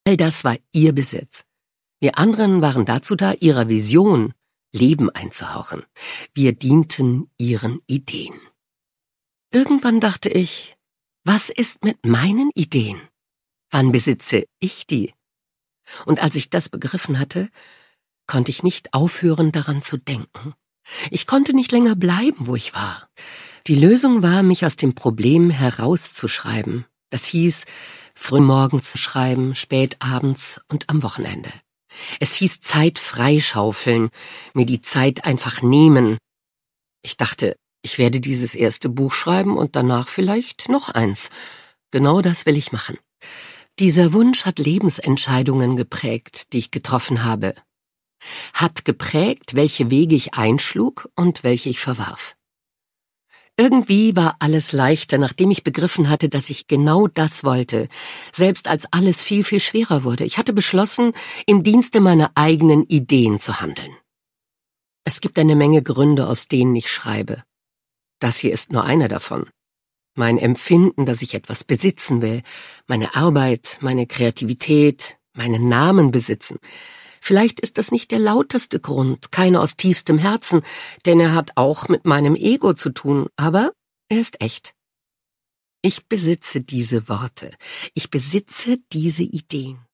All das war ihr Besitz. Wir anderen waren dazu da, ihrer Vision Leben einzuhauchen. Wir dienten ihren Ideen. Irgendwann dachte ich, was ist mit meinen Ideen? Wann besitze ich die? Und als ich das begriffen hatte, konnte ich nicht aufhören, daran zu denken. Ich konnte nicht länger bleiben, wo ich war. Die Lösung war, mich aus dem Problem herauszuschreiben. Das hieß, frühmorgens schreiben, spät abends und am Wochenende. Es hieß Zeit freischaufeln, mir die Zeit einfach nehmen. Ich dachte, ich werde dieses erste Buch schreiben und danach vielleicht noch eins. Genau das will ich machen. Dieser Wunsch hat Lebensentscheidungen geprägt, die ich getroffen habe. Hat geprägt, welche Wege ich einschlug und welche ich verwarf. Irgendwie war alles leichter, nachdem ich begriffen hatte, dass ich genau das wollte, selbst als alles viel, viel schwerer wurde. Ich hatte beschlossen, im Dienste meiner eigenen Ideen zu handeln. Es gibt eine Menge Gründe, aus denen ich schreibe. Das hier ist nur einer davon. Mein Empfinden, dass ich etwas besitzen will, meine Arbeit, meine Kreativität, meinen Namen besitzen. Vielleicht ist das nicht der lauteste Grund, keiner aus tiefstem Herzen, denn er hat auch mit meinem Ego zu tun, aber er ist echt. Ich besitze diese Worte, ich besitze diese Ideen.